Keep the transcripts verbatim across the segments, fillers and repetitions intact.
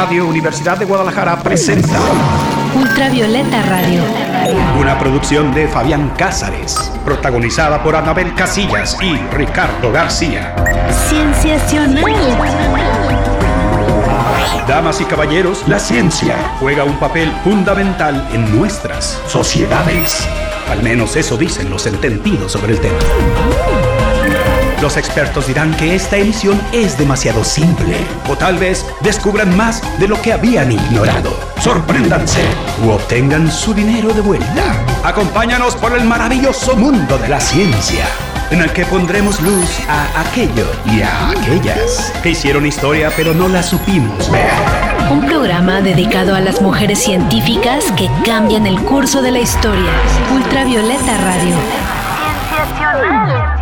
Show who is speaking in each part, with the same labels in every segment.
Speaker 1: Radio Universidad de Guadalajara presenta
Speaker 2: Ultravioleta Radio,
Speaker 1: una producción de Fabián Cázares, protagonizada por Anabel Casillas y Ricardo García.
Speaker 2: Cienciacional.
Speaker 1: Damas y caballeros, la ciencia juega un papel fundamental en nuestras sociedades. Al menos eso dicen los entendidos sobre el tema. Los expertos dirán que esta emisión es demasiado simple, o tal vez descubran más de lo que habían ignorado. Sorpréndanse u obtengan su dinero de vuelta. Acompáñanos por el maravilloso mundo de la ciencia, en el que pondremos luz a aquello y a aquellas que hicieron historia pero no la supimos ver.
Speaker 2: Un programa dedicado a las mujeres científicas que cambian el curso de la historia. Ultravioleta Radio. Cienciacional.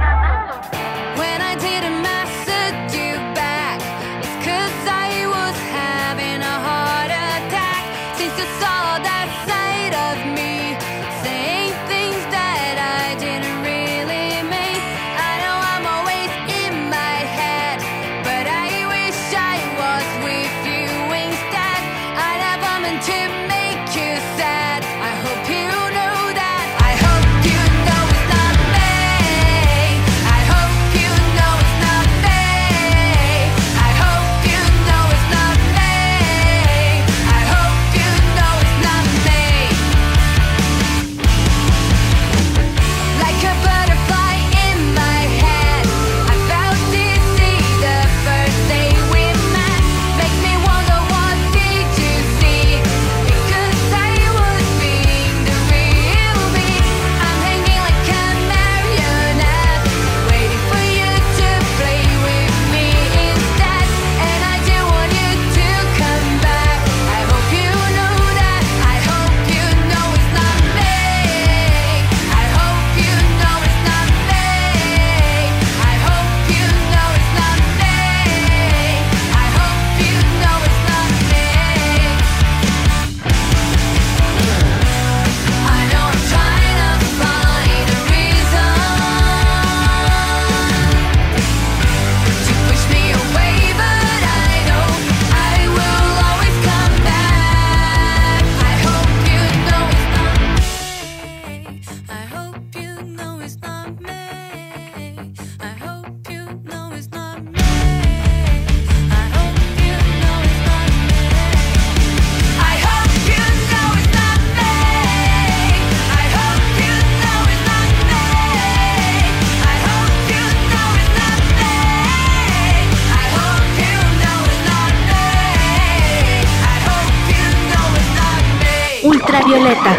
Speaker 2: Ultravioleta.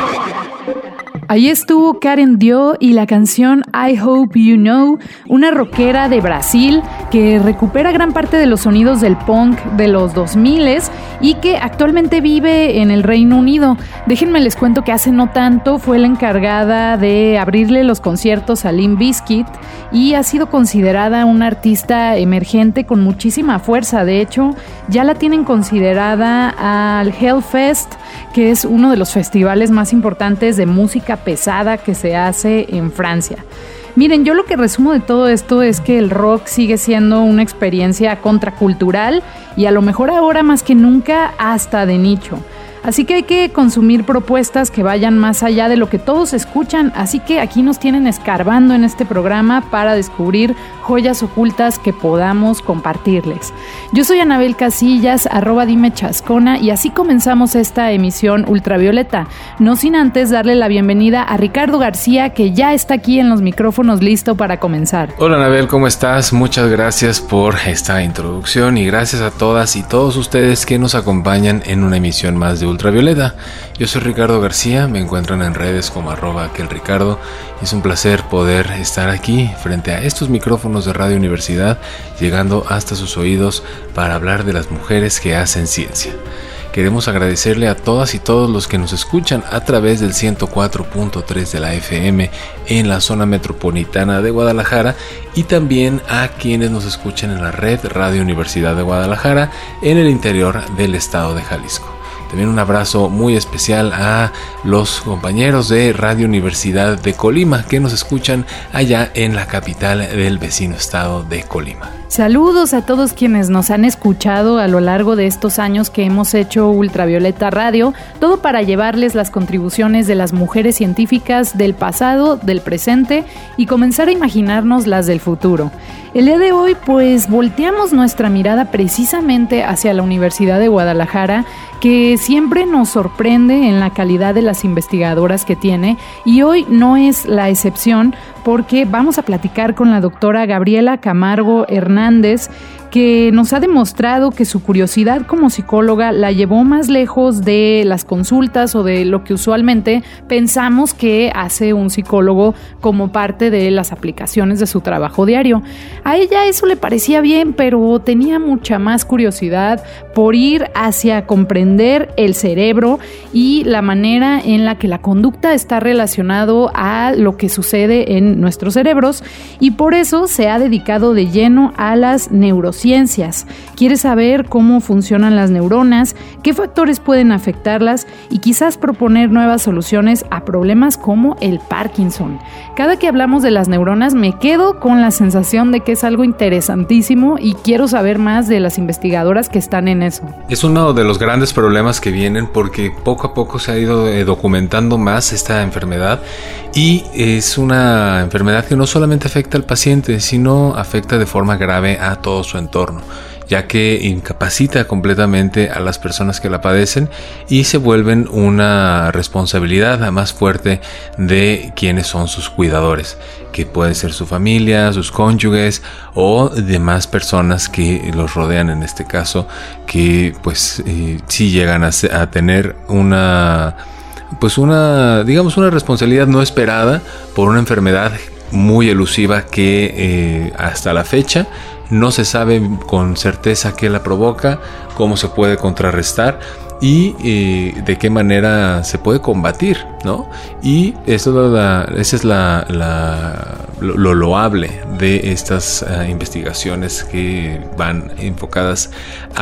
Speaker 3: Ahí estuvo Karen Dio y la canción I Hope You Know, una rockera de Brasil que recupera gran parte de los sonidos del punk de los dos mil y que actualmente vive en el Reino Unido. Déjenme les cuento que hace no tanto fue la encargada de abrirle los conciertos a Limp Bizkit y ha sido considerada una artista emergente con muchísima fuerza. De hecho, ya la tienen considerada al Hellfest, que es uno de los festivales más importantes de música pesada que se hace en Francia. Miren, yo lo que resumo de todo esto es que el rock sigue siendo una experiencia contracultural y a lo mejor ahora más que nunca hasta de nicho. Así que hay que consumir propuestas que vayan más allá de lo que todos escuchan. Así que aquí nos tienen escarbando en este programa para descubrir joyas ocultas que podamos compartirles. Yo soy Anabel Casillas, arroba dime chascona, y así comenzamos esta emisión Ultravioleta. No sin antes darle la bienvenida a Ricardo García, que ya está aquí en los micrófonos listo para comenzar.
Speaker 4: Hola Anabel, ¿cómo estás? Muchas gracias por esta introducción y gracias a todas y todos ustedes que nos acompañan en una emisión más de Ultravioleta. Yo soy Ricardo García, me encuentran en redes como arroba aquelricardo y es un placer poder estar aquí frente a estos micrófonos de Radio Universidad, llegando hasta sus oídos para hablar de las mujeres que hacen ciencia. Queremos agradecerle a todas y todos los que nos escuchan a través del ciento cuatro punto tres de la F M en la zona metropolitana de Guadalajara y también a quienes nos escuchan en la red Radio Universidad de Guadalajara en el interior del estado de Jalisco. También un abrazo muy especial a los compañeros de Radio Universidad de Colima que nos escuchan allá en la capital del vecino estado de Colima.
Speaker 3: Saludos a todos quienes nos han escuchado a lo largo de estos años que hemos hecho Ultravioleta Radio, todo para llevarles las contribuciones de las mujeres científicas del pasado, del presente y comenzar a imaginarnos las del futuro. El día de hoy, pues, volteamos nuestra mirada precisamente hacia la Universidad de Guadalajara, que siempre nos sorprende en la calidad de las investigadoras que tiene, y hoy no es la excepción porque vamos a platicar con la doctora Gabriela Camargo Hernández, que nos ha demostrado que su curiosidad como psicóloga la llevó más lejos de las consultas o de lo que usualmente pensamos que hace un psicólogo como parte de las aplicaciones de su trabajo diario. A ella eso le parecía bien, pero tenía mucha más curiosidad por ir hacia comprender el cerebro y la manera en la que la conducta está relacionado a lo que sucede en nuestros cerebros, y por eso se ha dedicado de lleno a las neurociencias. Quiere saber cómo funcionan las neuronas, qué factores pueden afectarlas y quizás proponer nuevas soluciones a problemas como el Parkinson. Cada que hablamos de las neuronas me quedo con la sensación de que es algo interesantísimo y quiero saber más de las investigadoras que están en eso.
Speaker 4: Es uno de los grandes problemas que vienen porque poco a poco se ha ido eh, documentando más esta enfermedad, y es una enfermedad que no solamente afecta al paciente, sino afecta de forma grave a todo su entorno, ya que incapacita completamente a las personas que la padecen y se vuelven una responsabilidad más fuerte de quienes son sus cuidadores, que pueden ser su familia, sus cónyuges o demás personas que los rodean, en este caso, que pues eh, sí llegan a, a tener una pues una digamos una responsabilidad no esperada por una enfermedad muy elusiva que eh, hasta la fecha no se sabe con certeza qué la provoca, cómo se puede contrarrestar y eh, de qué manera se puede combatir, ¿no? Y eso es la, esa es la, la, lo, lo loable de estas uh, investigaciones que van enfocadas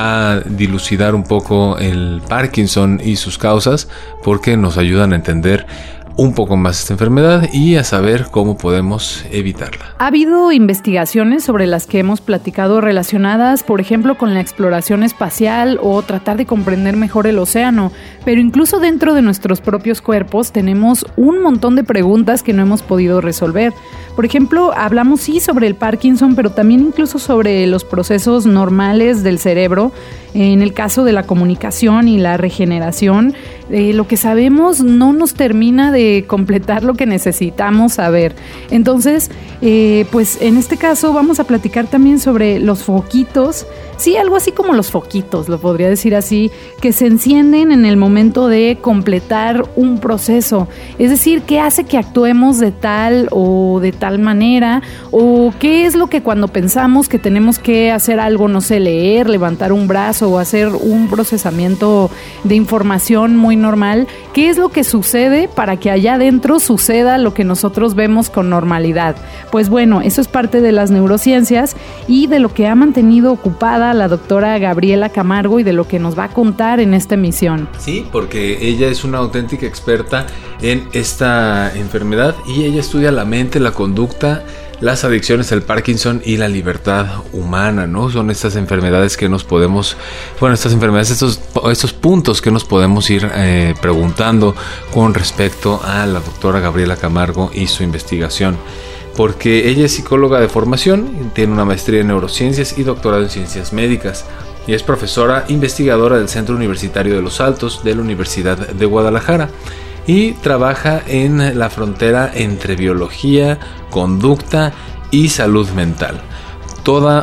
Speaker 4: a dilucidar un poco el Parkinson y sus causas, porque nos ayudan a entender un poco más esta enfermedad y a saber cómo podemos evitarla.
Speaker 3: Ha habido investigaciones sobre las que hemos platicado relacionadas, por ejemplo, con la exploración espacial o tratar de comprender mejor el océano, pero incluso dentro de nuestros propios cuerpos tenemos un montón de preguntas que no hemos podido resolver. Por ejemplo, hablamos sí sobre el Parkinson, pero también incluso sobre los procesos normales del cerebro. En el caso de la comunicación y la regeneración, eh, lo que sabemos no nos termina de completar lo que necesitamos saber. Entonces, eh, pues en este caso vamos a platicar también sobre los foquitos, sí, algo así como los foquitos, lo podría decir así, que se encienden en el momento de completar un proceso. Es decir, ¿qué hace que actuemos de tal o de tal manera? ¿O qué es lo que cuando pensamos que tenemos que hacer algo, no sé, leer, levantar un brazo o hacer un procesamiento de información muy normal, qué es lo que sucede para que allá adentro suceda lo que nosotros vemos con normalidad? Pues bueno, eso es parte de las neurociencias y de lo que ha mantenido ocupada la doctora Gabriela Camargo y de lo que nos va a contar en esta emisión.
Speaker 4: Sí, porque ella es una auténtica experta en esta enfermedad y ella estudia la mente, la conducta, las adicciones, el Parkinson y la libertad humana, ¿no? Son estas enfermedades que nos podemos, bueno, estas enfermedades, estos, estos puntos que nos podemos ir eh, preguntando con respecto a la doctora Gabriela Camargo y su investigación. Porque ella es psicóloga de formación, tiene una maestría en neurociencias y doctorado en ciencias médicas. Y es profesora investigadora del Centro Universitario de los Altos de la Universidad de Guadalajara. Y trabaja en la frontera entre biología, conducta y salud mental. Toda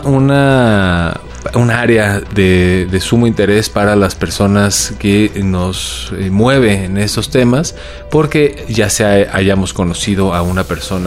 Speaker 4: una, un área de, de sumo interés para las personas que nos mueve en estos temas, porque ya sea hayamos conocido a una persona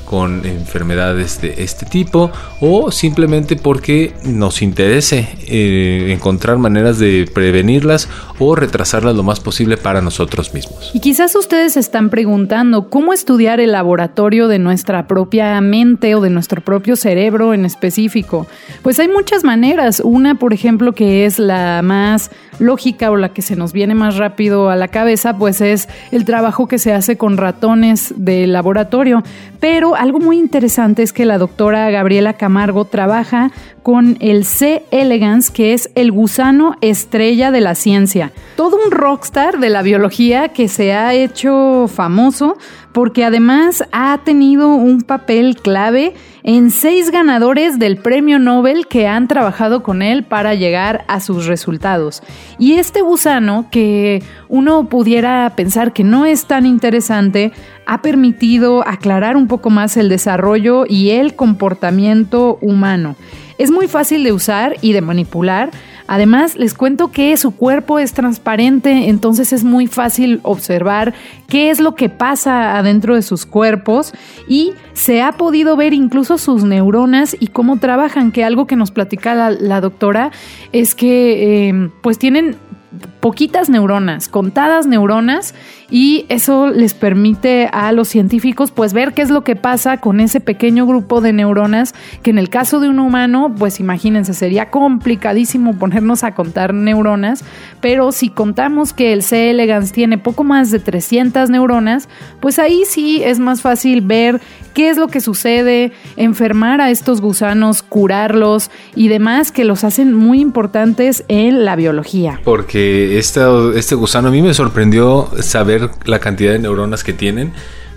Speaker 4: con enfermedades de este tipo, o simplemente porque nos interese eh, encontrar maneras de prevenirlas o retrasarlas lo más posible para nosotros mismos.
Speaker 3: Y quizás ustedes se están preguntando cómo estudiar el laboratorio de nuestra propia mente o de nuestro propio cerebro en específico. Pues hay muchas maneras. Una, por ejemplo, que es la más lógica o la que se nos viene más rápido a la cabeza, pues es el trabajo que se hace con ratones de laboratorio. Pero algo muy interesante es que la doctora Gabriela Camargo trabaja con el C. elegans, que es el gusano estrella de la ciencia. Todo un rockstar de la biología que se ha hecho famoso porque además ha tenido un papel clave en seis ganadores del premio Nobel que han trabajado con él para llegar a sus resultados. Y este gusano, que uno pudiera pensar que no es tan interesante, ha permitido aclarar un poco más el desarrollo y el comportamiento humano. Es muy fácil de usar y de manipular. Además, les cuento que su cuerpo es transparente, entonces es muy fácil observar qué es lo que pasa adentro de sus cuerpos y se ha podido ver incluso sus neuronas y cómo trabajan, que algo que nos platica la, la doctora es que eh, pues tienen poquitas neuronas, contadas neuronas, y eso les permite a los científicos pues ver qué es lo que pasa con ese pequeño grupo de neuronas, que en el caso de un humano, pues imagínense, sería complicadísimo ponernos a contar neuronas, pero si contamos que el C. elegans tiene poco más de trescientas neuronas, pues ahí sí es más fácil ver qué es lo que sucede, enfermar a estos gusanos, curarlos y demás, que los hacen muy importantes en la biología.
Speaker 4: Porque este, este gusano a mí me sorprendió saber la cantidad de neuronas que tienen,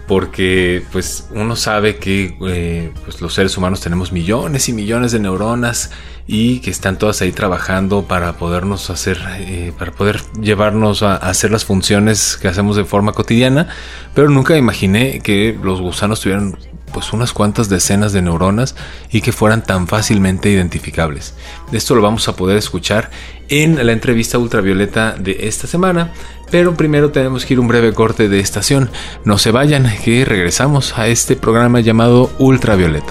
Speaker 4: porque pues uno sabe que eh, pues los seres humanos tenemos millones y millones de neuronas y que están todas ahí trabajando para podernos hacer, eh, para poder llevarnos a, a hacer las funciones que hacemos de forma cotidiana, pero nunca imaginé que los gusanos tuvieran pues unas cuantas decenas de neuronas y que fueran tan fácilmente identificables. Esto lo vamos a poder escuchar en la entrevista ultravioleta de esta semana, pero primero tenemos que ir un breve corte de estación. No se vayan, que regresamos a este programa llamado Ultravioleta.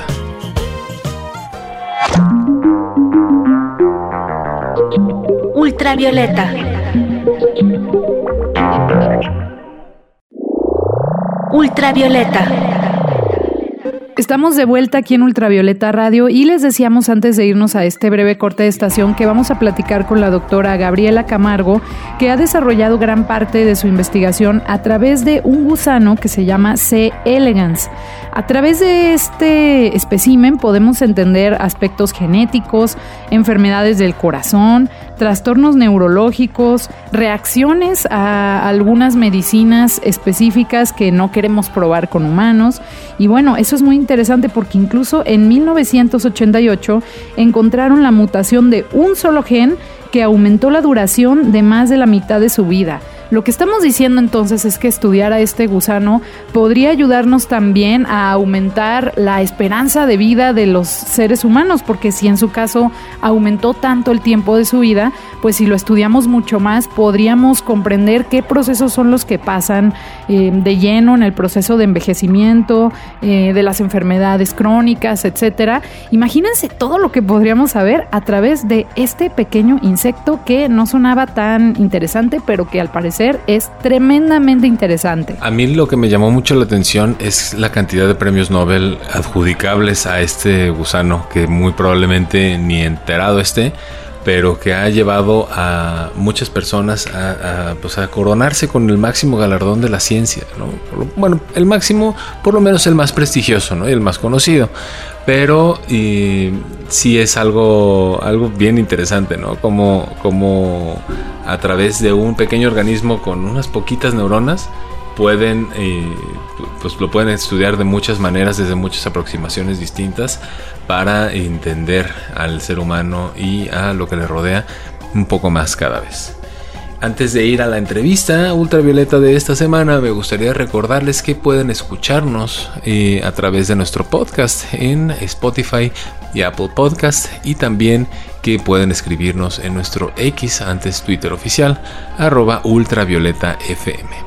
Speaker 2: Ultravioleta. Ultravioleta.
Speaker 3: Estamos de vuelta aquí en Ultravioleta Radio y les decíamos antes de irnos a este breve corte de estación que vamos a platicar con la doctora Gabriela Camargo, que ha desarrollado gran parte de su investigación a través de un gusano que se llama C. elegans. A través de este espécimen podemos entender aspectos genéticos, enfermedades del corazón, trastornos neurológicos, reacciones a algunas medicinas específicas que no queremos probar con humanos. Y bueno, eso es muy interesante porque incluso en mil novecientos ochenta y ocho encontraron la mutación de un solo gen que aumentó la duración de más de la mitad de su vida. Lo que estamos diciendo entonces es que estudiar a este gusano podría ayudarnos también a aumentar la esperanza de vida de los seres humanos, porque si en su caso aumentó tanto el tiempo de su vida, pues si lo estudiamos mucho más podríamos comprender qué procesos son los que pasan eh, de lleno en el proceso de envejecimiento, eh, de las enfermedades crónicas, etcétera. Imagínense todo lo que podríamos saber a través de este pequeño insecto que no sonaba tan interesante, pero que al parecer es tremendamente interesante.
Speaker 4: A mí lo que me llamó mucho la atención es la cantidad de premios Nobel adjudicables a este gusano, que muy probablemente ni enterado esté, pero que ha llevado a muchas personas a, a, pues a coronarse con el máximo galardón de la ciencia, ¿no? Bueno, el máximo, por lo menos el más prestigioso, ¿no? Y el más conocido. Pero y, sí es algo, algo bien interesante, ¿no? Como, como a través de un pequeño organismo con unas poquitas neuronas pueden, eh, pues lo pueden estudiar de muchas maneras, desde muchas aproximaciones distintas, para entender al ser humano y a lo que le rodea un poco más cada vez. Antes de ir a la entrevista ultravioleta de esta semana, me gustaría recordarles que pueden escucharnos eh, a través de nuestro podcast en Spotify y Apple Podcast, y también que pueden escribirnos en nuestro X, antes Twitter oficial, arroba ultravioleta F M.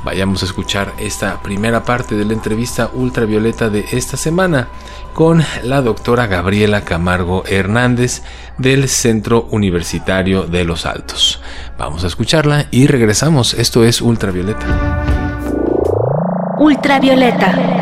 Speaker 4: vayamos a escuchar esta primera parte de la entrevista ultravioleta de esta semana con la doctora Gabriela Camargo Hernández del Centro Universitario de Los Altos. Vamos a escucharla y regresamos. Esto es Ultravioleta.
Speaker 2: Ultravioleta.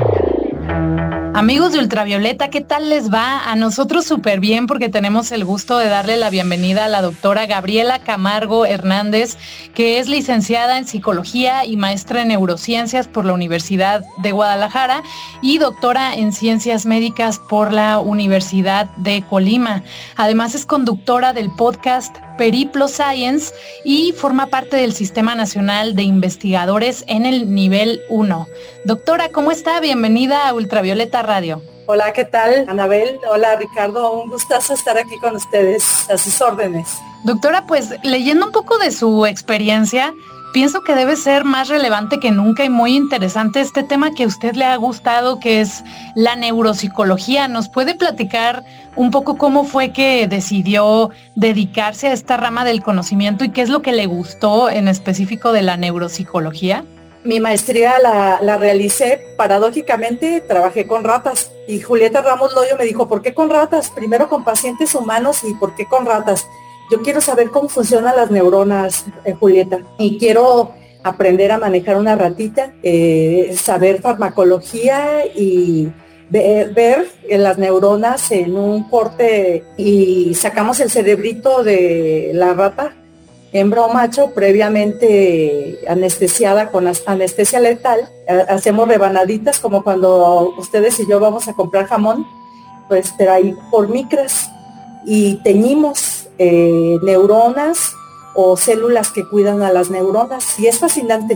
Speaker 3: Amigos de Ultravioleta, ¿qué tal les va? A nosotros súper bien porque tenemos el gusto de darle la bienvenida a la doctora Gabriela Camargo Hernández, que es licenciada en Psicología y maestra en Neurociencias por la Universidad de Guadalajara y doctora en Ciencias Médicas por la Universidad de Colima. Además es conductora del podcast Periplo Science y forma parte del Sistema Nacional de Investigadores en el nivel uno. Doctora, ¿cómo está? Bienvenida a Ultravioleta Radio.
Speaker 5: Hola, ¿qué tal, Anabel? Hola, Ricardo. Un gustazo estar aquí con ustedes, a sus órdenes.
Speaker 3: Doctora, pues leyendo un poco de su experiencia, pienso que debe ser más relevante que nunca y muy interesante este tema que a usted le ha gustado, que es la neuropsicología. ¿Nos puede platicar un poco cómo fue que decidió dedicarse a esta rama del conocimiento y qué es lo que le gustó en específico de la neuropsicología?
Speaker 5: Mi maestría la, la realicé, paradójicamente, trabajé con ratas. Y Julieta Ramos Loyo me dijo, ¿por qué con ratas? Primero con pacientes humanos y ¿por qué con ratas? Yo quiero saber cómo funcionan las neuronas, eh, Julieta, y quiero aprender a manejar una ratita, eh, saber farmacología y ver, ver las neuronas en un corte y sacamos el cerebrito de la rata, hembra o macho, previamente anestesiada con anestesia letal. Hacemos rebanaditas como cuando ustedes y yo vamos a comprar jamón, pues pero ahí por micras y teñimos Eh, neuronas o células que cuidan a las neuronas y es fascinante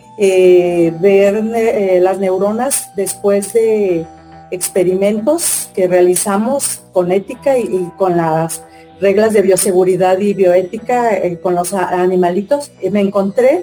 Speaker 5: eh, ver eh, las neuronas después de experimentos que realizamos con ética y, y con las reglas de bioseguridad y bioética eh, con los animalitos. Eh, me encontré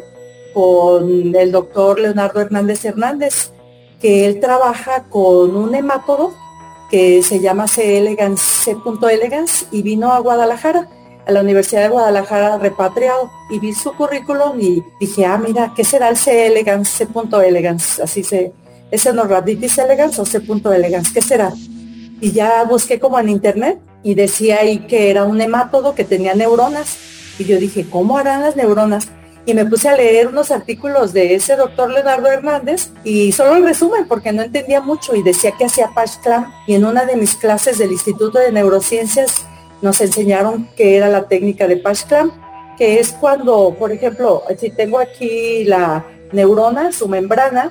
Speaker 5: con el doctor Leonardo Hernández Hernández, que él trabaja con un hemátodo que se llama C. elegans, C. elegans, y vino a Guadalajara, a la Universidad de Guadalajara repatriado, y vi su currículum y dije, ah, mira, ¿qué será el C. elegans, C. elegans? Así se, ¿es Enoradritis elegans o C. elegans? ¿Qué será? Y ya busqué como en internet y decía ahí que era un hemátodo que tenía neuronas, y yo dije, ¿cómo harán las neuronas? Y me puse a leer unos artículos de ese doctor Leonardo Hernández y solo el resumen porque no entendía mucho y decía que hacía Pasch-Clamp, y en una de mis clases del Instituto de Neurociencias nos enseñaron qué era la técnica de Pasch-Clamp, que es cuando, por ejemplo, si tengo aquí la neurona, su membrana,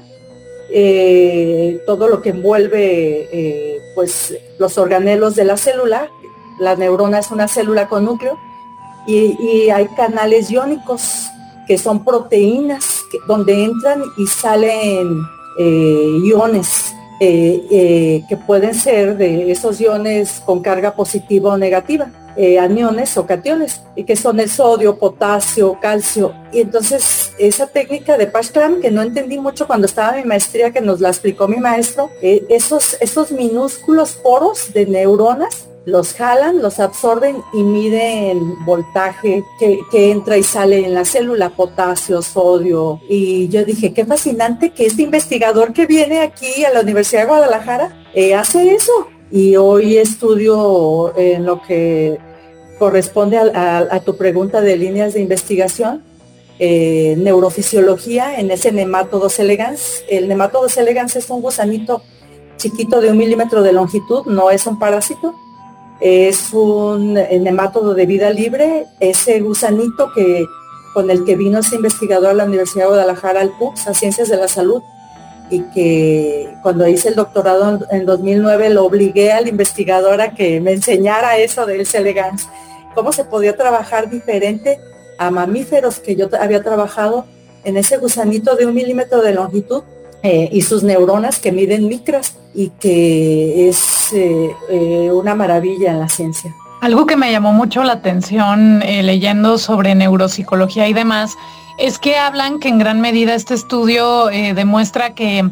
Speaker 5: eh, todo lo que envuelve eh, pues los organelos de la célula, la neurona es una célula con núcleo y, y hay canales iónicos que son proteínas que, donde entran y salen eh, iones eh, eh, que pueden ser de esos iones con carga positiva o negativa, eh, aniones o cationes, y que son el sodio, potasio, calcio. Y entonces esa técnica de Pasch-Clamp, que no entendí mucho cuando estaba en mi maestría, que nos la explicó mi maestro, eh, esos, esos minúsculos poros de neuronas los jalan, los absorben y miden voltaje que, que entra y sale en la célula, potasio, sodio. Y yo dije, qué fascinante que este investigador que viene aquí a la Universidad de Guadalajara eh, hace eso. Y hoy estudio en lo que corresponde a, a, a tu pregunta de líneas de investigación, eh, neurofisiología en ese Nematodos elegans. El Nematodos elegans es un gusanito chiquito de un milímetro de longitud, no es un parásito. Es un nemátodo de vida libre, ese gusanito que con el que vino ese investigador a la Universidad de Guadalajara, al P U C S, a Ciencias de la Salud, y que cuando hice el doctorado en, en dos mil nueve lo obligué al investigador a que me enseñara eso del C. elegans, cómo se podía trabajar diferente a mamíferos que yo había trabajado en ese gusanito de un milímetro de longitud eh, y sus neuronas que miden micras, y que es eh, eh, una maravilla en la ciencia.
Speaker 3: Algo que me llamó mucho la atención eh, leyendo sobre neuropsicología y demás, es que hablan que en gran medida este estudio eh, demuestra que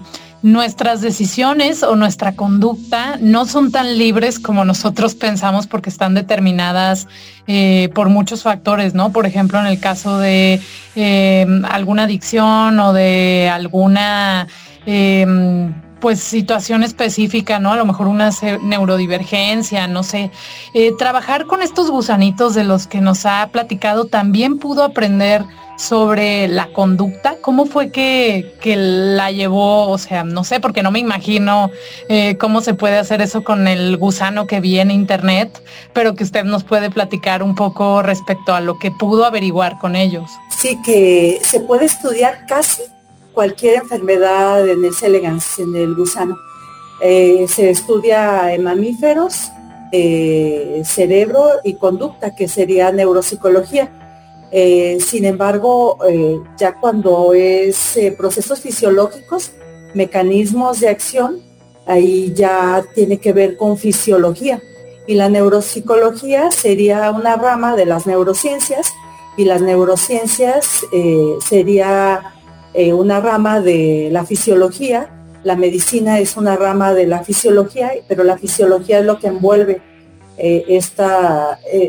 Speaker 3: nuestras decisiones o nuestra conducta no son tan libres como nosotros pensamos porque están determinadas eh, por muchos factores, ¿no? Por ejemplo, en el caso de eh, alguna adicción o de alguna eh, pues situación específica, ¿no? A lo mejor una neurodivergencia, no sé. Eh, trabajar con estos gusanitos de los que nos ha platicado, también pudo aprender sobre la conducta. ¿Cómo fue que, que la llevó? O sea, no sé, porque no me imagino eh, cómo se puede hacer eso con el gusano que vi en internet, pero que usted nos puede platicar un poco respecto a lo que pudo averiguar con ellos.
Speaker 5: Sí, que se puede estudiar casi cualquier enfermedad en el C. elegans, en el gusano. Eh, se estudia en mamíferos, eh, cerebro y conducta, que sería neuropsicología. Eh, sin embargo, eh, ya cuando es eh, procesos fisiológicos, mecanismos de acción, ahí ya tiene que ver con fisiología. Y la neuropsicología sería una rama de las neurociencias, y las neurociencias eh, sería eh, una rama de la fisiología. La medicina es una rama de la fisiología, pero la fisiología es lo que envuelve Eh, esta, eh,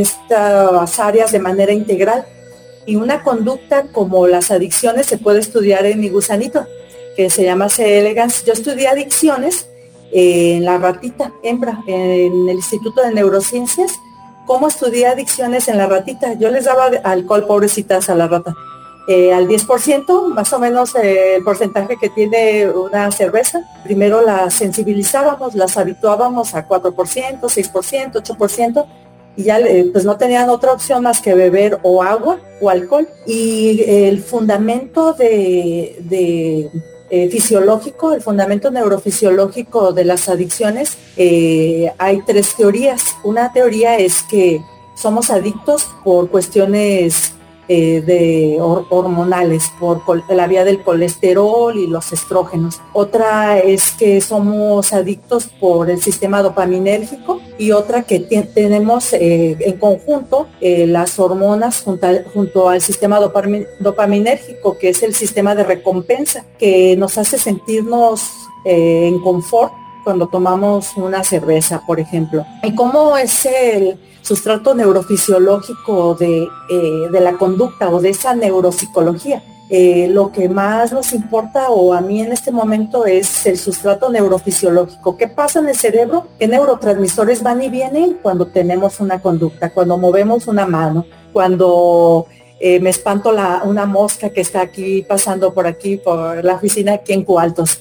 Speaker 5: estas áreas de manera integral. Y una conducta como las adicciones se puede estudiar en mi gusanito, que se llama C. elegans. Yo estudié adicciones eh, en la ratita hembra, en el Instituto de Neurociencias. ¿Cómo estudié adicciones en la ratita? Yo les daba alcohol, pobrecitas, a la rata. Eh, al diez por ciento, más o menos eh, el porcentaje que tiene una cerveza. Primero las sensibilizábamos, las habituábamos a cuatro por ciento, seis por ciento, ocho por ciento, y ya eh, pues no tenían otra opción más que beber o agua o alcohol. Y el fundamento de, de eh, fisiológico, el fundamento neurofisiológico de las adicciones, eh, hay tres teorías. Una teoría es que somos adictos por cuestiones Eh, de or- hormonales, por col- la vía del colesterol y los estrógenos. Otra es que somos adictos por el sistema dopaminérgico, y otra que t- tenemos eh, en conjunto eh, las hormonas junto, a, junto al sistema dopamin- dopaminérgico, que es el sistema de recompensa, que nos hace sentirnos eh, en confort cuando tomamos una cerveza, por ejemplo. ¿Y cómo es el sustrato neurofisiológico de, eh, de la conducta o de esa neuropsicología? Eh, lo que más nos importa, o a mí en este momento, es el sustrato neurofisiológico. ¿Qué pasa en el cerebro? ¿Qué neurotransmisores van y vienen cuando tenemos una conducta? Cuando movemos una mano, cuando eh, me espanto la, una mosca que está aquí pasando por aquí, por la oficina aquí en Cualtos.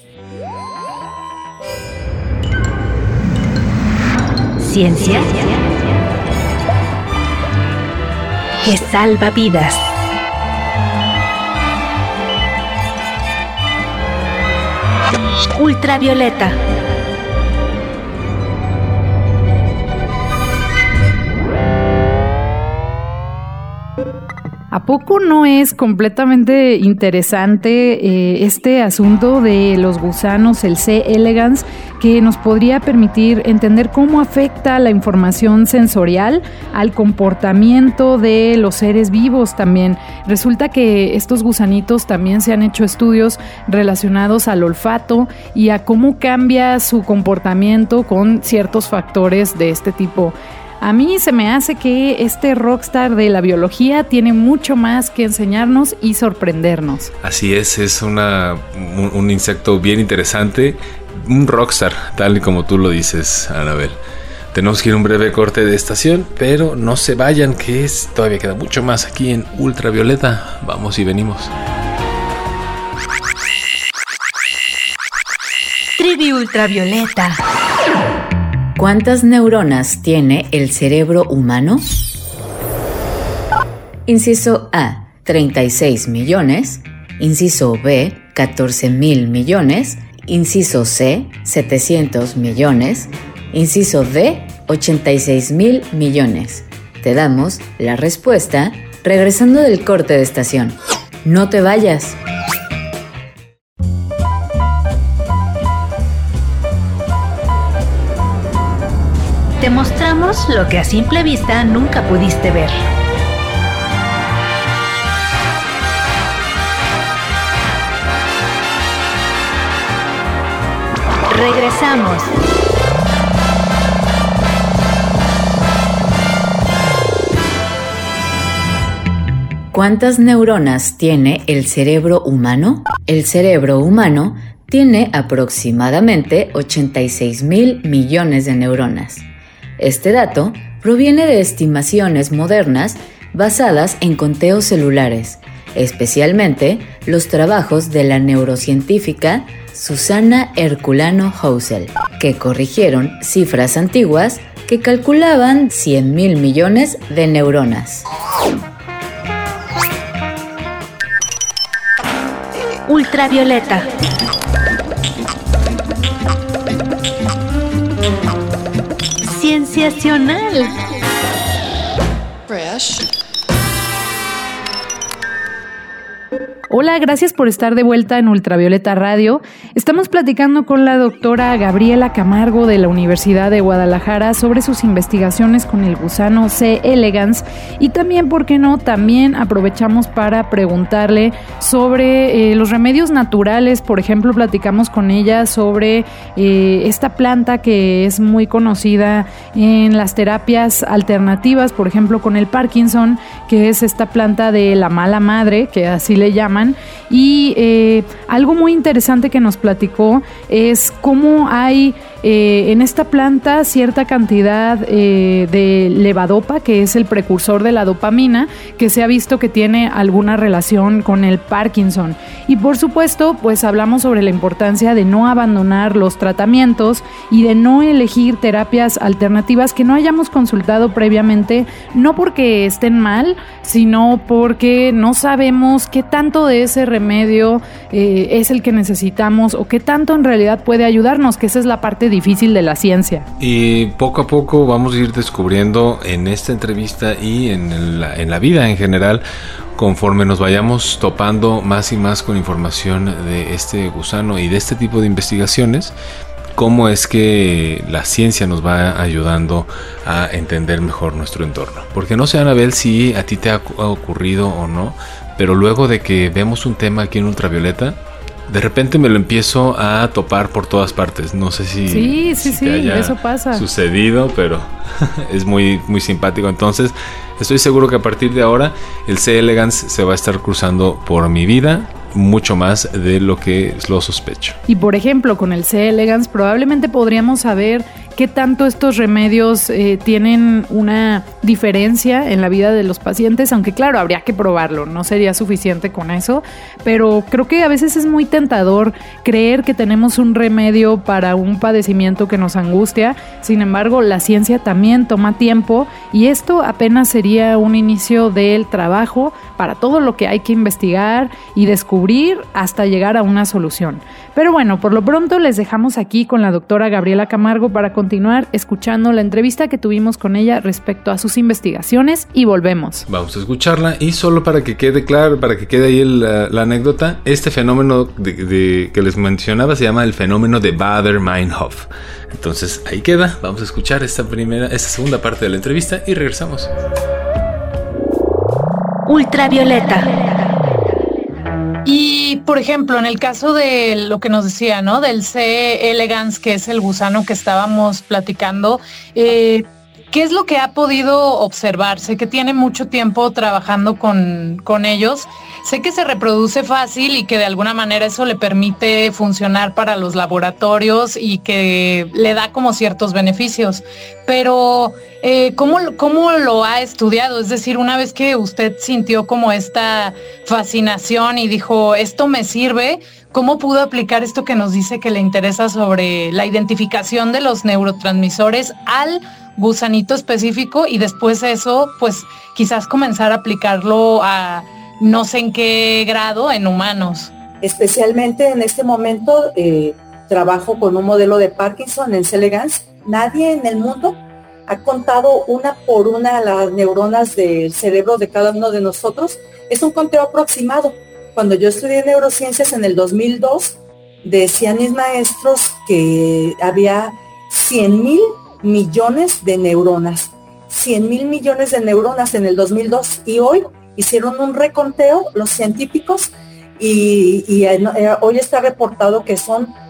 Speaker 2: Ciencia que salva vidas. Ultravioleta.
Speaker 3: ¿A poco no es completamente interesante eh, este asunto de los gusanos, el C. elegans, que nos podría permitir entender cómo afecta la información sensorial al comportamiento de los seres vivos también? Resulta que estos gusanitos también se han hecho estudios relacionados al olfato y a cómo cambia su comportamiento con ciertos factores de este tipo. A mí se me hace que este rockstar de la biología tiene mucho más que enseñarnos y sorprendernos.
Speaker 4: Así es, es una, un, un insecto bien interesante, un rockstar, tal y como tú lo dices, Anabel. Tenemos que ir a un breve corte de estación, pero no se vayan, que es, todavía queda mucho más aquí en Ultravioleta. Vamos y venimos.
Speaker 2: Trivi Ultravioleta.
Speaker 6: ¿Cuántas neuronas tiene el cerebro humano? Inciso A, treinta y seis millones. Inciso B, catorce mil millones. Inciso C, setecientos millones. Inciso D, ochenta y seis mil millones. Te damos la respuesta regresando del corte de estación. No te vayas.
Speaker 2: Te mostramos lo que a simple vista nunca pudiste ver. Regresamos.
Speaker 6: ¿Cuántas neuronas tiene el cerebro humano? El cerebro humano tiene aproximadamente ochenta y seis mil millones de neuronas. Este dato proviene de estimaciones modernas basadas en conteos celulares, especialmente los trabajos de la neurocientífica Susana Herculano Houssel, que corrigieron cifras antiguas que calculaban cien mil millones de neuronas.
Speaker 2: Ultravioleta. Cienciacional.
Speaker 3: Fresh. Hola, gracias por estar de vuelta en Ultravioleta Radio. Estamos platicando con la doctora Gabriela Camargo de la Universidad de Guadalajara sobre sus investigaciones con el gusano C. elegans y también, ¿por qué no? También aprovechamos para preguntarle sobre eh, los remedios naturales. Por ejemplo, platicamos con ella sobre eh, esta planta que es muy conocida en las terapias alternativas, por ejemplo, con el Parkinson, que es esta planta de la mala madre, que así le llaman. Y eh, algo muy interesante que nos platicó es cómo hay eh, en esta planta cierta cantidad eh, de levodopa, que es el precursor de la dopamina, que se ha visto que tiene alguna relación con el Parkinson. Y por supuesto, pues hablamos sobre la importancia de no abandonar los tratamientos y de no elegir terapias alternativas que no hayamos consultado previamente, no porque estén mal, sino porque no sabemos qué tanto de ese remedio eh, es el que necesitamos o qué tanto en realidad puede ayudarnos, que esa es la parte difícil de la ciencia.
Speaker 4: Y poco a poco vamos a ir descubriendo en esta entrevista y en la, en la vida en general, conforme nos vayamos topando más y más con información de este gusano y de este tipo de investigaciones, cómo es que la ciencia nos va ayudando a entender mejor nuestro entorno. Porque no sé, Anabel, si a ti te ha ocurrido o no, pero luego de que vemos un tema aquí en Ultravioleta, de repente me lo empiezo a topar por todas partes. No sé si,
Speaker 3: sí, sí,
Speaker 4: si
Speaker 3: sí,
Speaker 4: te haya
Speaker 3: eso pasa.
Speaker 4: sucedido, pero es muy, muy simpático. Entonces, estoy seguro que a partir de ahora el C. elegans se va a estar cruzando por mi vida mucho más de lo que lo sospecho.
Speaker 3: Y por ejemplo, con el C. elegans probablemente podríamos saber qué tanto estos remedios eh, tienen una diferencia en la vida de los pacientes, aunque claro, habría que probarlo, no sería suficiente con eso, pero creo que a veces es muy tentador creer que tenemos un remedio para un padecimiento que nos angustia. Sin embargo, la ciencia también toma tiempo y esto apenas sería un inicio del trabajo para todo lo que hay que investigar y descubrir hasta llegar a una solución. Pero bueno, por lo pronto les dejamos aquí con la doctora Gabriela Camargo para continuar escuchando la entrevista que tuvimos con ella respecto a sus investigaciones y volvemos.
Speaker 4: Vamos a escucharla y solo para que quede claro, para que quede ahí el, la, la anécdota, este fenómeno de, de, que les mencionaba se llama el fenómeno de Baader-Meinhof. Entonces ahí queda, vamos a escuchar esta primera, esta segunda parte de la entrevista y regresamos.
Speaker 2: Ultravioleta.
Speaker 7: Y, por ejemplo, en el caso de lo que nos decía, ¿no? Del C. elegans, que es el gusano que estábamos platicando, eh, ¿qué es lo que ha podido observar? Sé que tiene mucho tiempo trabajando con, con ellos. Sé que se reproduce fácil y que de alguna manera eso le permite funcionar para los laboratorios y que le da como ciertos beneficios. Pero, eh, ¿cómo, ¿cómo lo ha estudiado? Es decir, una vez que usted sintió como esta fascinación y dijo, esto me sirve, ¿cómo pudo aplicar esto que nos dice que le interesa sobre la identificación de los neurotransmisores al gusanito específico y después eso, pues quizás comenzar a aplicarlo a no sé en qué grado en humanos?
Speaker 5: Especialmente en este momento eh, trabajo con un modelo de Parkinson en C. elegans. Nadie en el mundo ha contado una por una las neuronas del cerebro de cada uno de nosotros. Es un conteo aproximado. Cuando yo estudié neurociencias en el dos mil dos, decían mis maestros que había cien mil millones de neuronas. cien mil millones de neuronas en el dos mil dos y hoy hicieron un reconteo los científicos y, y eh, hoy está reportado que son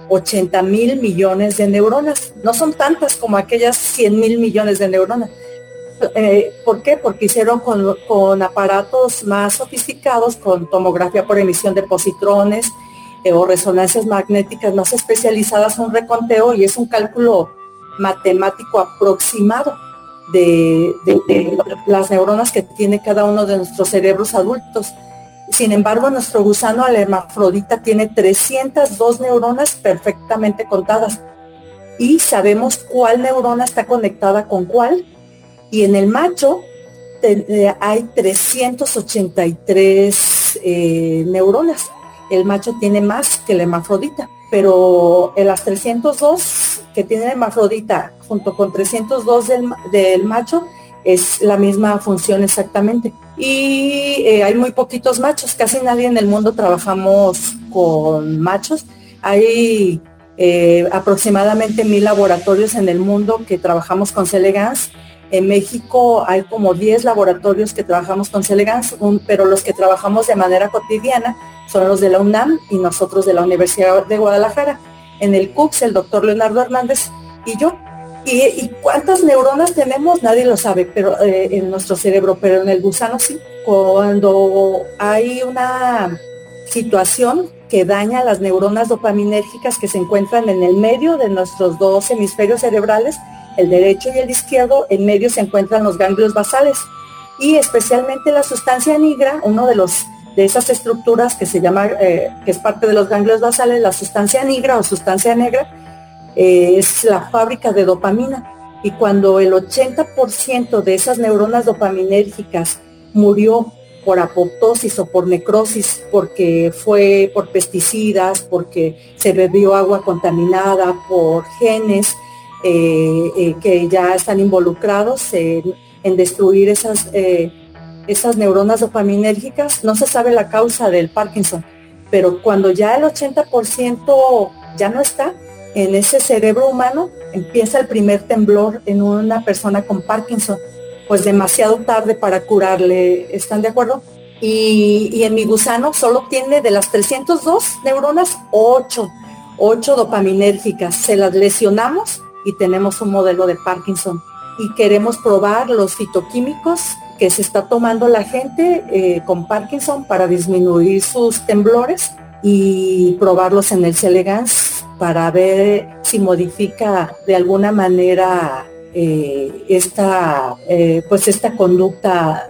Speaker 5: ochenta mil millones de neuronas. No son tantas como aquellas cien mil millones de neuronas. Eh, ¿Por qué? Porque hicieron con, con aparatos más sofisticados, con tomografía por emisión de positrones eh, o resonancias magnéticas más especializadas, un reconteo, y es un cálculo matemático aproximado de, de, de las neuronas que tiene cada uno de nuestros cerebros adultos. Sin embargo, nuestro gusano, el hermafrodita, tiene trescientas dos neuronas perfectamente contadas y sabemos cuál neurona está conectada con cuál. Y en el macho te, eh, hay trescientas ochenta y tres eh, neuronas. El macho tiene más que el hermafrodita, pero en las trescientas dos que tiene el hermafrodita junto con trescientas dos del, del macho es la misma función exactamente. Y eh, hay muy poquitos machos, casi nadie en el mundo trabajamos con machos. Hay eh, aproximadamente mil laboratorios en el mundo que trabajamos con C. elegans. En México hay como diez laboratorios que trabajamos con C. elegans, un, pero los que trabajamos de manera cotidiana son los de la UNAM y nosotros de la Universidad de Guadalajara. En el C U C S, el doctor Leonardo Hernández y yo. ¿Y, y cuántas neuronas tenemos? Nadie lo sabe, pero eh, en nuestro cerebro, pero en el gusano sí. Cuando hay una situación que daña las neuronas dopaminérgicas que se encuentran en el medio de nuestros dos hemisferios cerebrales, el derecho y el izquierdo, en medio se encuentran los ganglios basales y especialmente la sustancia nigra, uno de los de esas estructuras que se llama, eh, que es parte de los ganglios basales, la sustancia nigra o sustancia negra, eh, es la fábrica de dopamina. Y cuando el ochenta por ciento de esas neuronas dopaminérgicas murió por apoptosis o por necrosis, porque fue por pesticidas, porque se bebió agua contaminada, por genes, Eh, eh, que ya están involucrados en, en destruir esas, eh, esas neuronas dopaminérgicas. No se sabe la causa del Parkinson, pero cuando ya el ochenta por ciento ya no está en ese cerebro humano, empieza el primer temblor en una persona con Parkinson, pues demasiado tarde para curarle. ¿Están de acuerdo? Y, y en mi gusano solo tiene de las trescientas dos neuronas, ocho, ocho dopaminérgicas. Se las lesionamos y tenemos un modelo de Parkinson. Y queremos probar los fitoquímicos que se está tomando la gente eh, con Parkinson para disminuir sus temblores y probarlos en el C. elegans para ver si modifica de alguna manera eh, esta, eh, pues esta conducta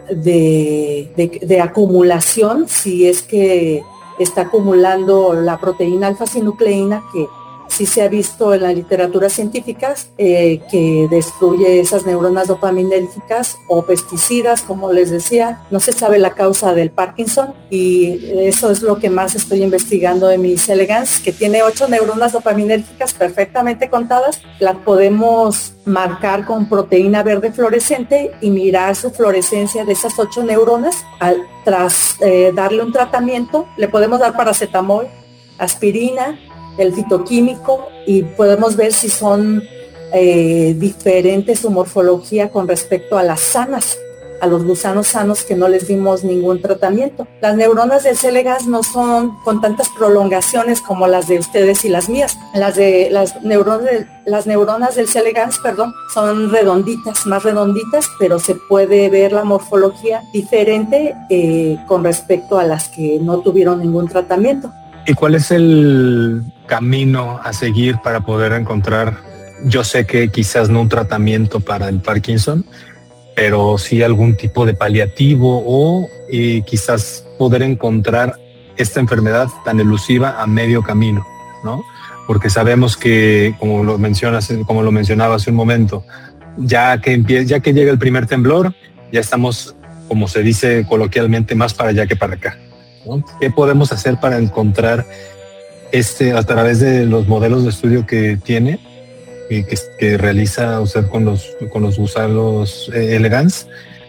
Speaker 5: de, de, de acumulación, si es que está acumulando la proteína alfa-sinucleína que sí se ha visto en la literatura científica eh, que destruye esas neuronas dopaminérgicas o pesticidas, como les decía. No se sabe la causa del Parkinson y eso es lo que más estoy investigando en mi C. elegans, que tiene ocho neuronas dopaminérgicas perfectamente contadas. Las podemos marcar con proteína verde fluorescente y mirar su fluorescencia de esas ocho neuronas. Al, tras eh, darle un tratamiento, le podemos dar paracetamol, aspirina, el fitoquímico, y podemos ver si son eh, diferentes su morfología con respecto a las sanas, a los gusanos sanos que no les dimos ningún tratamiento. Las neuronas del C. elegans no son con tantas prolongaciones como las de ustedes y las mías. Las de las neuronas de, las neuronas del C. elegans, perdón, son redonditas, más redonditas, pero se puede ver la morfología diferente eh, con respecto a las que no tuvieron ningún tratamiento.
Speaker 8: ¿Y cuál es el camino a seguir para poder encontrar, yo sé que quizás no un tratamiento para el Parkinson, pero sí algún tipo de paliativo o eh, quizás poder encontrar esta enfermedad tan elusiva a medio camino, ¿no? Porque sabemos que, como lo mencionas, como lo mencionaba hace un momento, ya que empieza, ya que llega el primer temblor, ya estamos, como se dice coloquialmente, más para allá que para acá, ¿no? ¿Qué podemos hacer para encontrar este, a través de los modelos de estudio que tiene y que, que realiza usted con los, con los gusanos eh, elegans,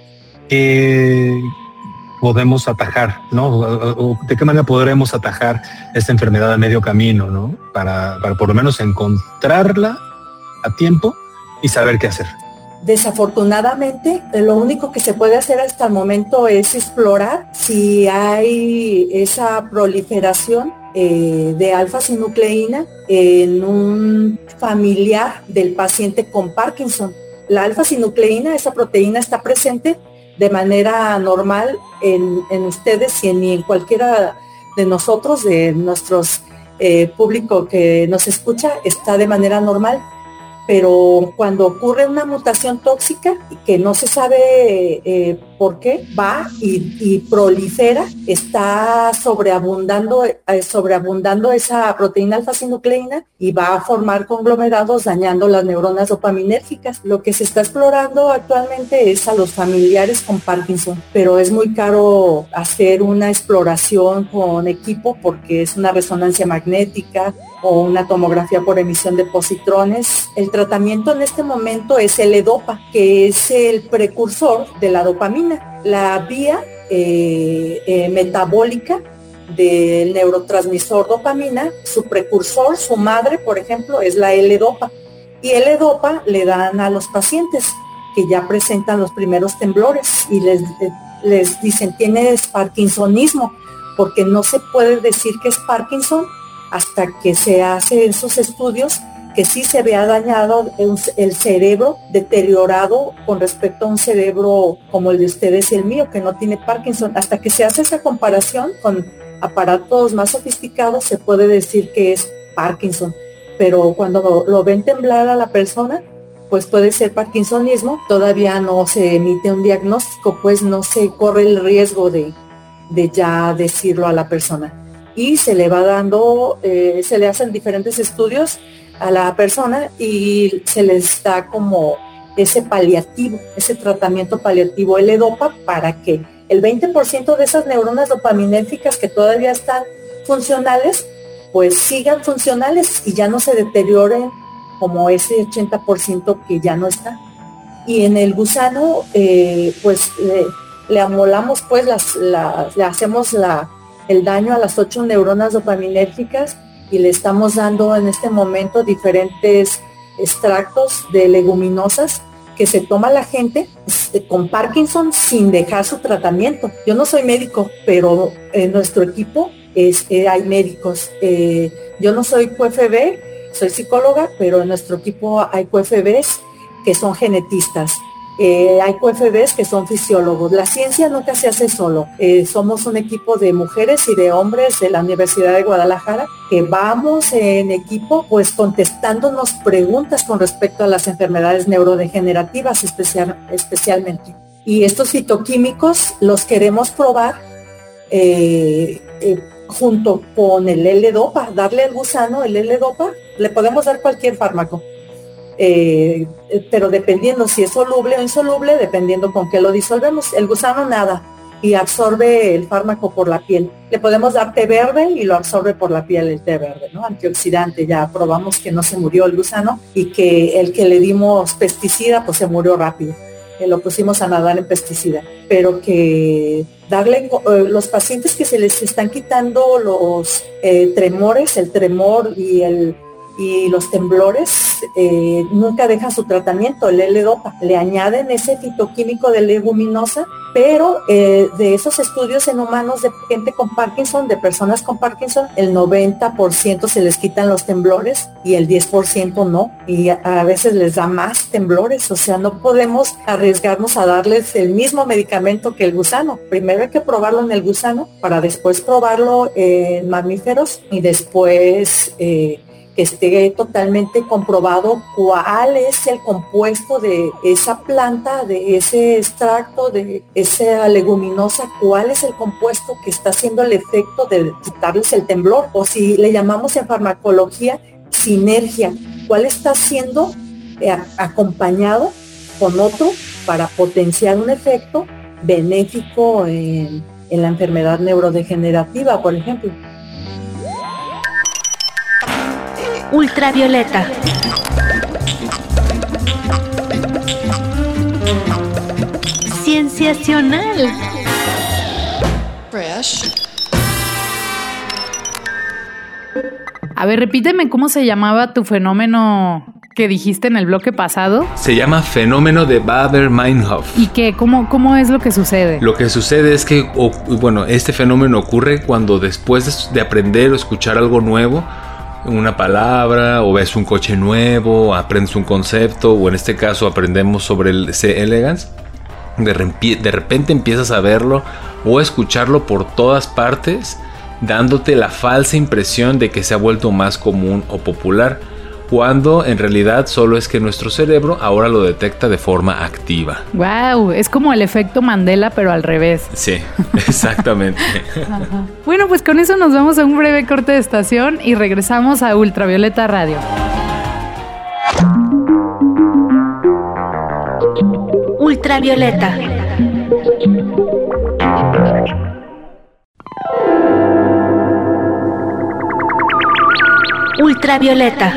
Speaker 8: que podemos atajar, ¿no? O, o, ¿de qué manera podremos atajar esta enfermedad a medio camino, ¿no? Para, para por lo menos encontrarla a tiempo y saber qué hacer.
Speaker 5: Desafortunadamente, lo único que se puede hacer hasta el momento es explorar si hay esa proliferación eh, de alfa-sinucleína en un familiar del paciente con Parkinson. La alfa-sinucleína, esa proteína está presente de manera normal en, en ustedes y en, y en cualquiera de nosotros, de nuestros eh, público que nos escucha, está de manera normal. Pero cuando ocurre una mutación tóxica que no se sabe eh, por qué, va y, y prolifera, está sobreabundando, eh, sobreabundando esa proteína alfa-sinucleína y va a formar conglomerados dañando las neuronas dopaminérgicas. Lo que se está explorando actualmente es a los familiares con Parkinson, pero es muy caro hacer una exploración con equipo porque es una resonancia magnética o una tomografía por emisión de positrones. El tratamiento en este momento es el L-Dopa, que es el precursor de la dopamina, la vía eh, eh, metabólica del neurotransmisor dopamina. Su precursor, su madre, por ejemplo, es la L-Dopa. Y L-Dopa le dan a los pacientes que ya presentan los primeros temblores y les, les dicen, tienes parkinsonismo, porque no se puede decir que es Parkinson hasta que se hacen esos estudios que sí se vea dañado el, el cerebro, deteriorado con respecto a un cerebro como el de ustedes y el mío, que no tiene Parkinson. Hasta que se hace esa comparación con aparatos más sofisticados, se puede decir que es Parkinson. Pero cuando lo, lo ven temblar a la persona, pues puede ser parkinsonismo. Todavía no se emite un diagnóstico, pues no se corre el riesgo de, de ya decirlo a la persona. Y se le va dando, eh, se le hacen diferentes estudios a la persona y se les da como ese paliativo, ese tratamiento paliativo L-Dopa para que el veinte por ciento de esas neuronas dopaminérgicas que todavía están funcionales, pues sigan funcionales y ya no se deterioren como ese ochenta por ciento que ya no está. Y en el gusano, eh, pues le, le amolamos, pues las, las, le hacemos la el daño a las ocho neuronas dopaminérgicas y le estamos dando en este momento diferentes extractos de leguminosas que se toma la gente con Parkinson sin dejar su tratamiento. Yo no soy médico, pero en nuestro equipo es, eh, hay médicos. Eh, yo no soy Q F B, soy psicóloga, pero en nuestro equipo hay Q F Bs que son genetistas. Eh, hay Q F Bs que son fisiólogos. La ciencia nunca se hace solo. Eh, somos un equipo de mujeres y de hombres de la Universidad de Guadalajara que vamos en equipo pues contestándonos preguntas con respecto a las enfermedades neurodegenerativas especial, especialmente. Y estos fitoquímicos los queremos probar eh, eh, junto con el L-Dopa, darle al gusano el L-Dopa. Le podemos dar cualquier fármaco. Eh, pero dependiendo si es soluble o insoluble, dependiendo con qué lo disolvemos. El gusano nada y absorbe el fármaco por la piel. Le podemos dar té verde y lo absorbe por la piel el té verde, ¿no? Antioxidante. Ya probamos que no se murió el gusano y que el que le dimos pesticida pues se murió rápido. Eh, lo pusimos a nadar en pesticida, pero que darle eh, los pacientes que se les están quitando los eh, tremores, el tremor y el y los temblores, eh, nunca dejan su tratamiento, el L-Dopa. Le añaden ese fitoquímico de leguminosa, pero eh, de esos estudios en humanos de gente con Parkinson, de personas con Parkinson, el noventa por ciento se les quitan los temblores y el diez por ciento no. Y a, a veces les da más temblores, o sea, no podemos arriesgarnos a darles el mismo medicamento que el gusano. Primero hay que probarlo en el gusano para después probarlo en mamíferos y después... Eh, que esté totalmente comprobado cuál es el compuesto de esa planta, de ese extracto, de esa leguminosa, cuál es el compuesto que está haciendo el efecto de quitarles el temblor, o si le llamamos en farmacología sinergia, cuál está siendo eh, acompañado con otro para potenciar un efecto benéfico en, en la enfermedad neurodegenerativa, por ejemplo.
Speaker 2: Ultravioleta. Cienciacional.
Speaker 3: Fresh. A ver, repíteme cómo se llamaba tu fenómeno que dijiste en el bloque pasado?
Speaker 4: Se llama fenómeno de Baader-Meinhof.
Speaker 3: ¿Y qué? ¿Cómo, cómo es lo que sucede?
Speaker 4: Lo que sucede es que, o, bueno, este fenómeno ocurre cuando después de aprender o escuchar algo nuevo, una palabra, o ves un coche nuevo, aprendes un concepto, o en este caso aprendemos sobre el C. elegans, de, re- de repente empiezas a verlo o escucharlo por todas partes, dándote la falsa impresión de que se ha vuelto más común o popular, cuando en realidad solo es que nuestro cerebro ahora lo detecta de forma activa.
Speaker 3: Wow, es como el efecto Mandela, pero al revés.
Speaker 4: Sí, exactamente.
Speaker 3: Bueno, pues con eso nos vamos a un breve corte de estación y regresamos a Ultravioleta Radio.
Speaker 2: Ultravioleta. Ultravioleta.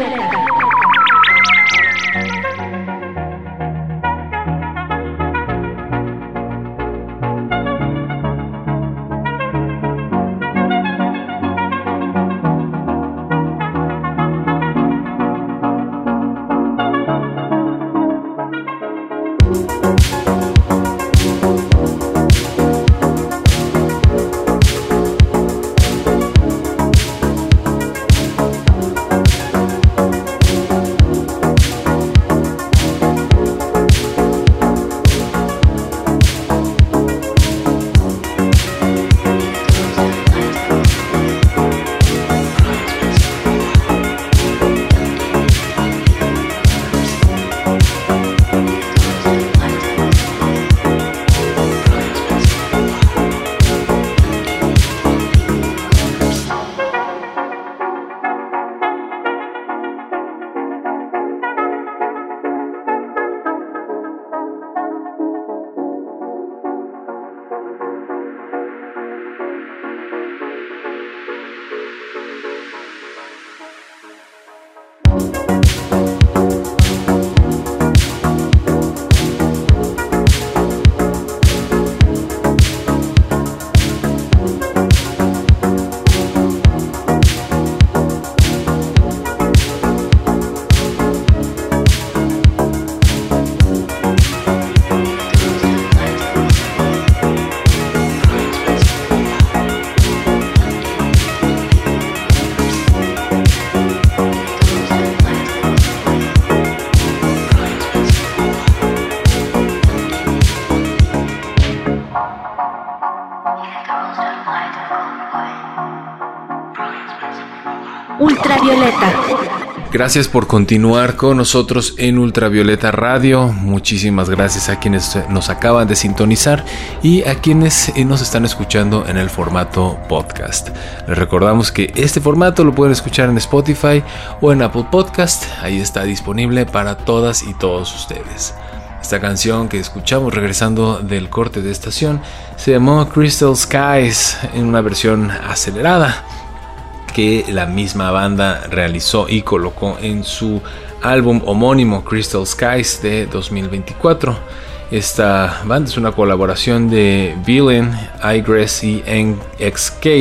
Speaker 2: Ultravioleta.
Speaker 4: Gracias por continuar con nosotros en Ultravioleta Radio. Muchísimas gracias a quienes nos acaban de sintonizar y a quienes nos están escuchando en el formato podcast. Les recordamos que este formato lo pueden escuchar en Spotify o en Apple Podcast. Ahí está disponible para todas y todos ustedes. Esta canción que escuchamos regresando del corte de estación se llamó Crystal Skies en una versión acelerada que la misma banda realizó y colocó en su álbum homónimo Crystal Skies de dos mil veinticuatro. Esta banda es una colaboración de Villain, Igress y N X K,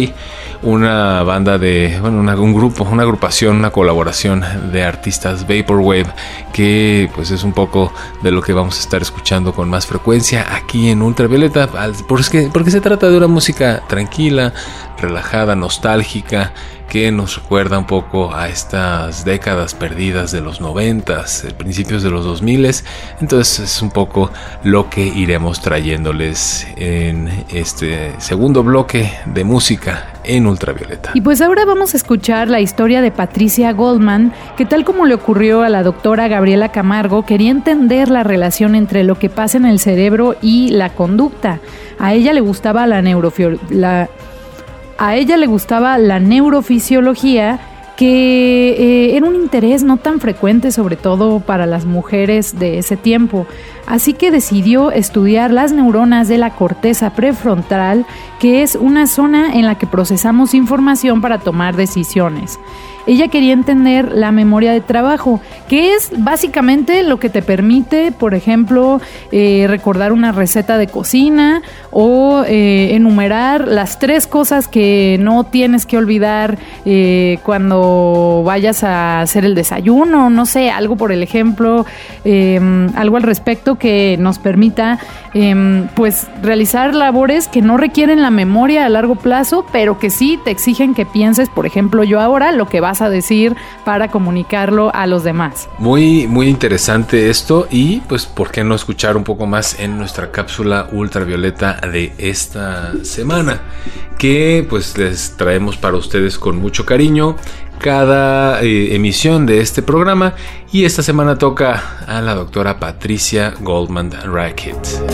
Speaker 4: una banda de, bueno, una, un grupo, una agrupación, una colaboración de artistas Vaporwave, que pues es un poco de lo que vamos a estar escuchando con más frecuencia aquí en Ultravioleta, porque, porque se trata de una música tranquila, relajada, nostálgica, que nos recuerda un poco a estas décadas perdidas de los noventas, principios de los dos miles. Entonces es un poco lo que iremos trayéndoles en este segundo bloque de música en Ultravioleta.
Speaker 3: Y pues ahora vamos a escuchar la historia de Patricia Goldman, que tal como le ocurrió a la doctora Gabriela Camargo, quería entender la relación entre lo que pasa en el cerebro y la conducta. A ella le gustaba la neurofio- la A ella le gustaba la neurofisiología, que eh, era un interés no tan frecuente, sobre todo para las mujeres de ese tiempo. Así que decidió estudiar las neuronas de la corteza prefrontal, que es una zona en la que procesamos información para tomar decisiones. ella quería entender la memoria de trabajo, que es básicamente lo que te permite, por ejemplo, eh, recordar una receta de cocina o eh, enumerar las tres cosas que no tienes que olvidar eh, cuando vayas a hacer el desayuno, no sé, algo por el ejemplo, eh, algo al respecto que nos permita eh, pues realizar labores que no requieren la memoria a largo plazo, pero que sí te exigen que pienses, por ejemplo, yo ahora, lo que vas a decir para comunicarlo a los demás.
Speaker 4: Muy, muy interesante esto y pues por qué no escuchar un poco más en nuestra cápsula ultravioleta de esta semana, que pues les traemos para ustedes con mucho cariño cada eh, emisión de este programa, y esta semana toca a la doctora Patricia Goldman Rackett.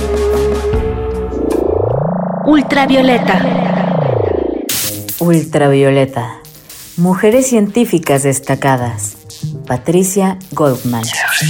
Speaker 2: Ultravioleta.
Speaker 6: Ultravioleta. Mujeres científicas destacadas. Patricia Goldman.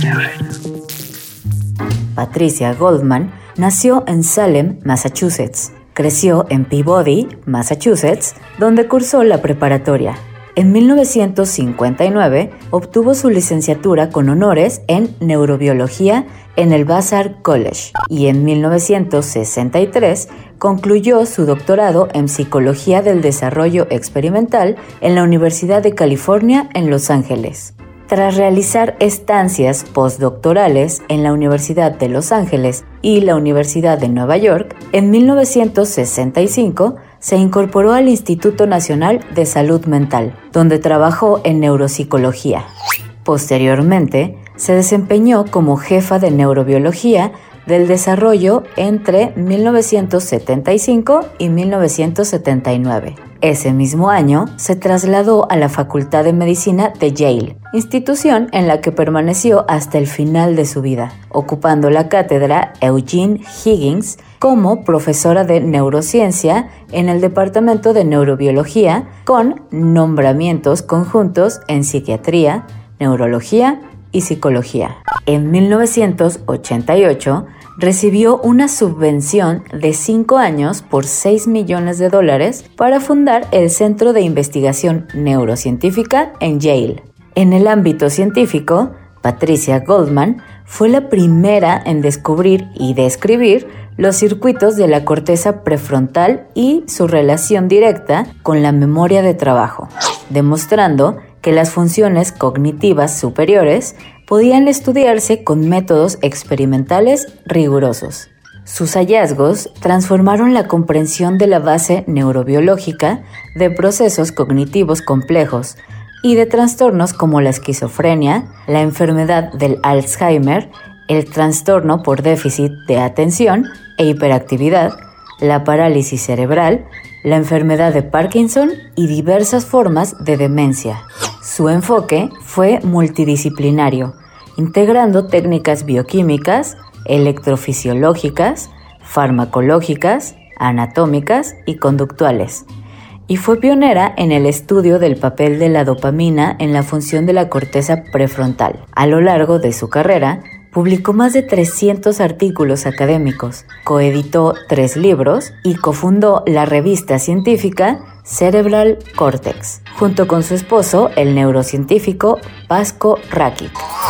Speaker 6: Patricia Goldman nació en Salem, Massachusetts. Creció en Peabody, Massachusetts, donde cursó la preparatoria. En mil novecientos cincuenta y nueve obtuvo su licenciatura con honores en neurobiología en el Vassar College y en mil novecientos sesenta y tres concluyó su doctorado en psicología del desarrollo experimental en la Universidad de California en Los Ángeles. Tras realizar estancias postdoctorales en la Universidad de Los Ángeles y la Universidad de Nueva York, en mil novecientos sesenta y cinco se incorporó al Instituto Nacional de Salud Mental, donde trabajó en neuropsicología. Posteriormente, se desempeñó como jefa de neurobiología del desarrollo entre mil novecientos setenta y cinco y mil novecientos setenta y nueve. Ese mismo año se trasladó a la Facultad de Medicina de Yale, institución en la que permaneció hasta el final de su vida, ocupando la cátedra Eugene Higgins como profesora de neurociencia en el Departamento de Neurobiología, con nombramientos conjuntos en psiquiatría, neurología y psicología. En mil novecientos ochenta y ocho recibió una subvención de cinco años por seis millones de dólares para fundar el Centro de Investigación Neurocientífica en Yale. En el ámbito científico, Patricia Goldman fue la primera en descubrir y describir los circuitos de la corteza prefrontal y su relación directa con la memoria de trabajo, demostrando que las funciones cognitivas superiores podían estudiarse con métodos experimentales rigurosos. Sus hallazgos transformaron la comprensión de la base neurobiológica de procesos cognitivos complejos y de trastornos como la esquizofrenia, la enfermedad del Alzheimer, el trastorno por déficit de atención e hiperactividad, la parálisis cerebral, la enfermedad de Parkinson y diversas formas de demencia. Su enfoque fue multidisciplinario, integrando técnicas bioquímicas, electrofisiológicas, farmacológicas, anatómicas y conductuales, y fue pionera en el estudio del papel de la dopamina en la función de la corteza prefrontal. A lo largo de su carrera, publicó más de trescientos artículos académicos, coeditó tres libros y cofundó la revista científica Cerebral Cortex, junto con su esposo, el neurocientífico Vasco Rakic.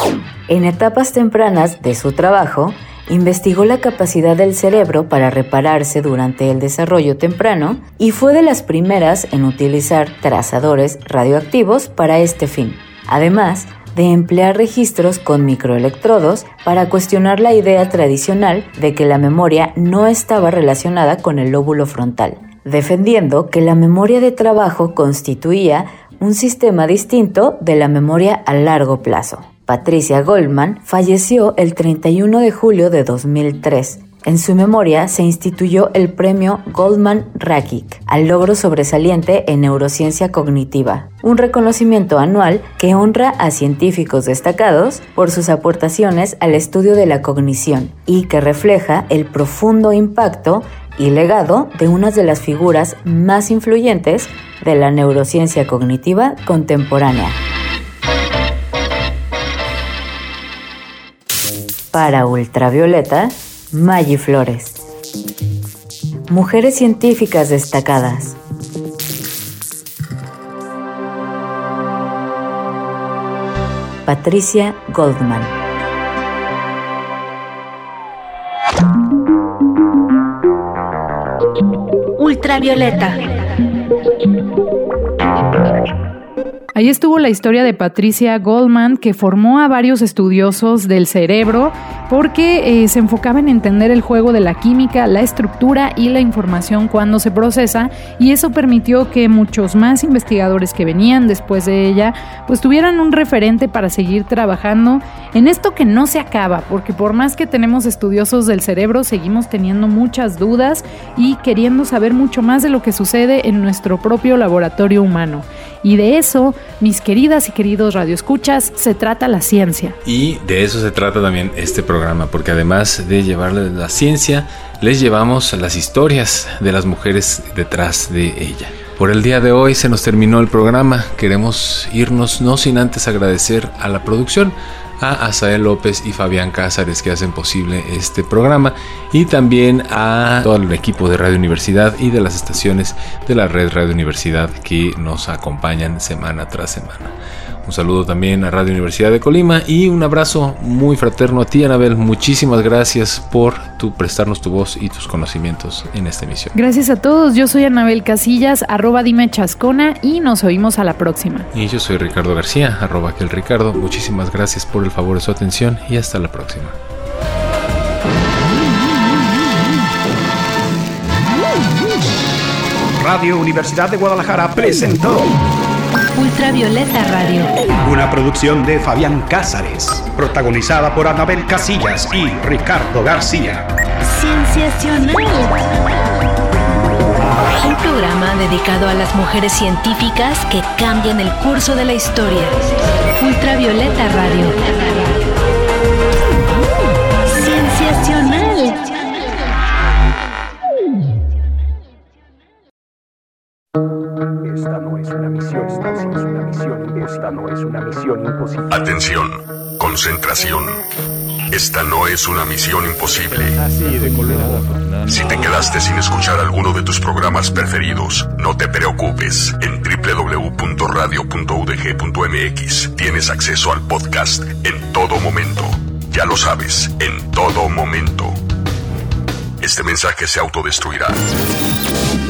Speaker 6: En etapas tempranas de su trabajo, investigó la capacidad del cerebro para repararse durante el desarrollo temprano y fue de las primeras en utilizar trazadores radioactivos para este fin. Además de emplear registros con microelectrodos para cuestionar la idea tradicional de que la memoria no estaba relacionada con el lóbulo frontal, defendiendo que la memoria de trabajo constituía un sistema distinto de la memoria a largo plazo. Patricia Goldman falleció el treinta y uno de julio de dos mil tres. En su memoria se instituyó el premio Goldman-Rakic al logro sobresaliente en neurociencia cognitiva, un reconocimiento anual que honra a científicos destacados por sus aportaciones al estudio de la cognición y que refleja el profundo impacto y legado de una de las figuras más influyentes de la neurociencia cognitiva contemporánea. Para Ultravioleta, Maggie Flores. Mujeres científicas destacadas. Patricia Goldman.
Speaker 2: Ultravioleta.
Speaker 3: Ahí estuvo la historia de Patricia Goldman, que formó a varios estudiosos del cerebro porque eh, se enfocaba en entender el juego de la química, la estructura y la información cuando se procesa, y eso permitió que muchos más investigadores que venían después de ella pues tuvieran un referente para seguir trabajando en esto que no se acaba, porque por más que tenemos estudiosos del cerebro, seguimos teniendo muchas dudas y queriendo saber mucho más de lo que sucede en nuestro propio laboratorio humano. Y de eso, mis queridas y queridos radioescuchas, se trata la ciencia.
Speaker 4: Y de eso se trata también este programa, porque además de llevarles la ciencia, les llevamos las historias de las mujeres detrás de ella. Por el día de hoy se nos terminó el programa. Queremos irnos no sin antes agradecer a la producción, a Azael López y Fabián Cázares, que hacen posible este programa, y también a todo el equipo de Radio Universidad y de las estaciones de la red Radio Universidad que nos acompañan semana tras semana. Un saludo también a Radio Universidad de Colima y un abrazo muy fraterno a ti, Anabel. Muchísimas gracias por tu, prestarnos tu voz y tus conocimientos en esta emisión.
Speaker 3: Gracias a todos. Yo soy Anabel Casillas, arroba dime chascona, y nos oímos a la próxima.
Speaker 4: Y yo soy Ricardo García, arroba aquel Ricardo. Muchísimas gracias por el favor de su atención y hasta la próxima.
Speaker 1: Radio Universidad de Guadalajara presentó
Speaker 2: Ultravioleta Radio.
Speaker 1: Una producción de Fabián Cázares, protagonizada por Anabel Casillas y Ricardo García.
Speaker 2: Cienciacional. Un programa dedicado a las mujeres científicas que cambian el curso de la historia. Ultravioleta Radio. Cienciacional.
Speaker 1: Esta no es una misión, esta es una misión, esta no es una misión imposible.
Speaker 9: Atención, concentración. Esta no es una misión imposible. Si te quedaste sin escuchar alguno de tus programas preferidos, no te preocupes. En doble u doble u doble u punto radio punto u d g punto m x tienes acceso al podcast en todo momento. Ya lo sabes, en todo momento. Este mensaje se autodestruirá.